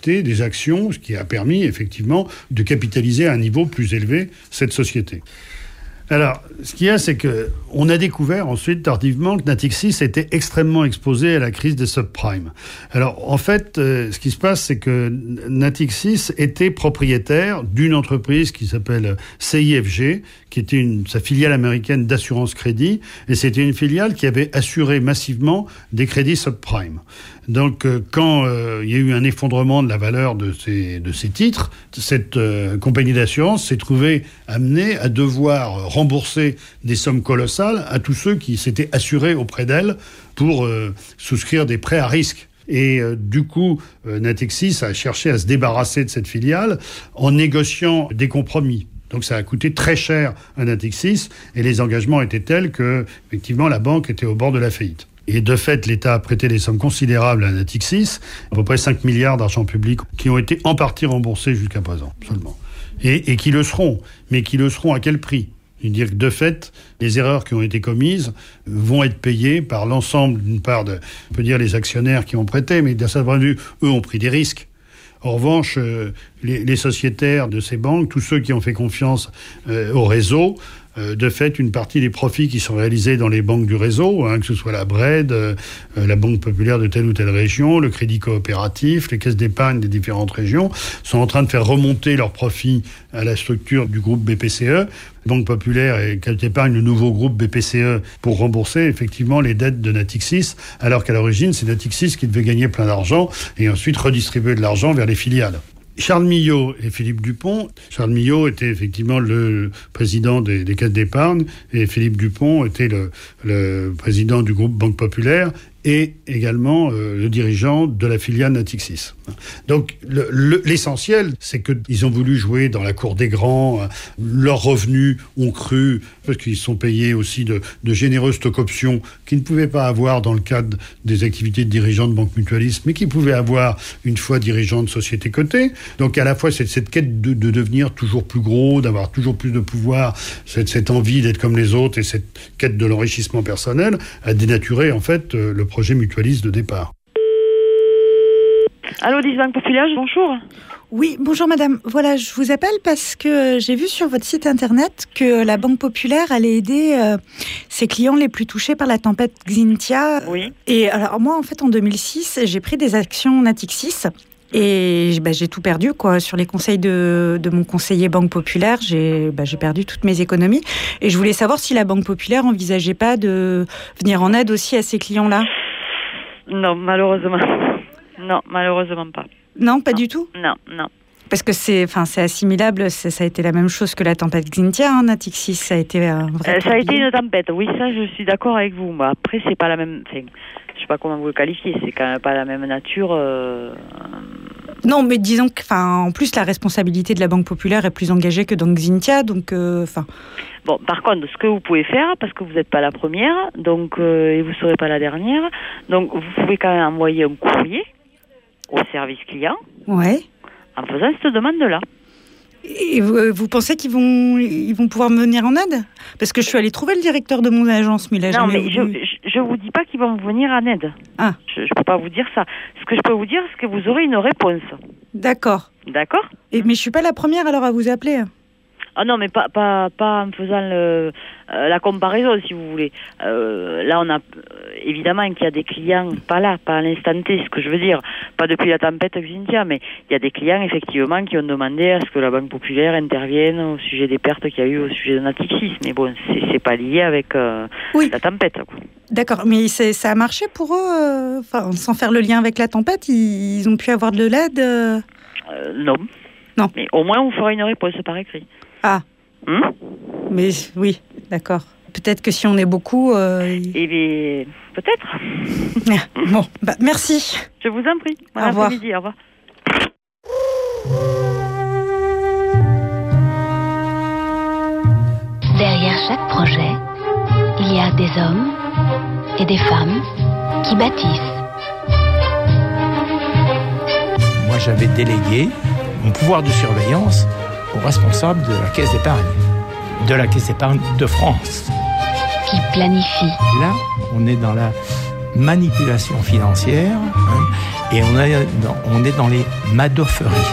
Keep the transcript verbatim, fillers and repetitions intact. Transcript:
acheté des actions, ce qui a permis effectivement de capitaliser à un niveau plus élevé cette société. Alors, ce qu'il y a, c'est qu'on a découvert ensuite, tardivement, que Natixis était extrêmement exposé à la crise des subprimes. Alors, en fait, euh, ce qui se passe, c'est que Natixis était propriétaire d'une entreprise qui s'appelle C I F G, qui était une, sa filiale américaine d'assurance crédit, et c'était une filiale qui avait assuré massivement des crédits subprimes. Donc, euh, quand euh, il y a eu un effondrement de la valeur de ces, de ces titres, cette euh, compagnie d'assurance s'est trouvée amenée à devoir rembourser des sommes colossales à tous ceux qui s'étaient assurés auprès d'elle pour euh, souscrire des prêts à risque. Et euh, du coup, euh, Natixis a cherché à se débarrasser de cette filiale en négociant des compromis. Donc ça a coûté très cher à Natixis et les engagements étaient tels que, effectivement, la banque était au bord de la faillite. Et de fait, l'État a prêté des sommes considérables à Natixis, à peu près cinq milliards d'argent public, qui ont été en partie remboursés jusqu'à présent, seulement. Et, et qui le seront. Mais qui le seront à quel prix ? C'est-à-dire que, de fait, les erreurs qui ont été commises vont être payées par l'ensemble, d'une part, de, on peut dire les actionnaires qui ont prêté, mais d'un certain point de vue, eux ont pris des risques. En revanche, euh, les, les sociétaires de ces banques, tous ceux qui ont fait confiance euh, au réseau, euh, de fait, une partie des profits qui sont réalisés dans les banques du réseau, hein, que ce soit la Bred, euh, la Banque populaire de telle ou telle région, le Crédit coopératif, les caisses d'épargne des différentes régions, sont en train de faire remonter leurs profits à la structure du groupe B P C E, Banque populaire et Caisse d'épargne, le nouveau groupe B P C E, pour rembourser effectivement les dettes de Natixis, alors qu'à l'origine, c'est Natixis qui devait gagner plein d'argent et ensuite redistribuer de l'argent vers les filiales. Charles Millau et Philippe Dupont. Charles Millau était effectivement le président des, des caisses d'épargne et Philippe Dupont était le, le président du groupe Banque Populaire et également euh, le dirigeant de la filiale Natixis. Donc le, le, l'essentiel, c'est qu'ils ont voulu jouer dans la cour des grands, euh, leurs revenus ont cru, parce qu'ils sont payés aussi de, de généreuses stock-options qu'ils ne pouvaient pas avoir dans le cadre des activités de dirigeants de banque mutualiste, mais qu'ils pouvaient avoir une fois dirigeants de société cotée. Donc à la fois, c'est cette quête de, de devenir toujours plus gros, d'avoir toujours plus de pouvoir, cette, cette envie d'être comme les autres et cette quête de l'enrichissement personnel a dénaturé en fait euh, le projet mutualiste de départ. Allô, dix Banque Populaire, bonjour. Oui, bonjour madame. Voilà, je vous appelle parce que j'ai vu sur votre site internet que la Banque Populaire allait aider euh, ses clients les plus touchés par la tempête Xynthia. Oui. Et alors moi, en fait, en deux mille six, j'ai pris des actions Natixis. Et bah, j'ai tout perdu, quoi. Sur les conseils de, de mon conseiller Banque Populaire, j'ai, bah, j'ai perdu toutes mes économies. Et je voulais savoir si la Banque Populaire envisageait pas de venir en aide aussi à ces clients-là. Non, malheureusement. Non, malheureusement pas. Non, pas non. du tout ? Non, non. Parce que c'est, enfin, c'est assimilable, c'est, ça a été la même chose que la tempête Xynthia, hein, Natixis, ça a été un vrai euh, Ça a été une tempête, oui, ça je suis d'accord avec vous. Mais après, c'est pas la même... Enfin, je sais pas comment vous le qualifiez, c'est quand même pas la même nature... Euh... Non, mais disons que, enfin, en plus, la responsabilité de la Banque Populaire est plus engagée que dans Xynthia, donc, enfin... Euh, bon, par contre, ce que vous pouvez faire, parce que vous n'êtes pas la première, donc, euh, et vous ne serez pas la dernière, donc vous pouvez quand même envoyer un courrier au service client. Ouais. En faisant cette demande-là. Et vous, vous pensez qu'ils vont, ils vont pouvoir me venir en aide ? Parce que je suis allée trouver le directeur de mon agence, mais il a non, jamais mais voulu... je, je vous dis pas qu'ils vont vous venir en aide. Ah. Je ne peux pas vous dire ça. Ce que je peux vous dire, c'est que vous aurez une réponse. D'accord. D'accord ? Et, mais je suis pas la première alors à vous appeler. Ah non, mais pas, pas, pas en faisant le, euh, la comparaison, si vous voulez. Euh, là, on a... Évidemment qu'il y a des clients, pas là, pas à l'instant T, ce que je veux dire, pas depuis la tempête Xynthia, mais il y a des clients, effectivement, qui ont demandé à ce que la Banque Populaire intervienne au sujet des pertes qu'il y a eu au sujet de Natixis. Mais bon, c'est, c'est pas lié avec euh, oui. la tempête, quoi. D'accord, mais c'est, ça a marché pour eux euh, enfin, sans faire le lien avec la tempête, ils, ils ont pu avoir de l'aide euh... Euh, Non. Non. Mais au moins, on fera une réponse par écrit. Ah. Hum mais oui, d'accord. Peut-être que si on est beaucoup... Euh... Eh bien, peut-être. Bon, bah, merci. Je vous en prie. Bon au revoir. Après-midi, au revoir. Derrière chaque projet, il y a des hommes et des femmes qui bâtissent. Moi, j'avais délégué mon pouvoir de surveillance au responsable de la Caisse d'épargne, de la Caisse d'épargne de France. Qui planifie. Là, on est dans la manipulation financière, hein, Et on est dans, on est dans les madofferie.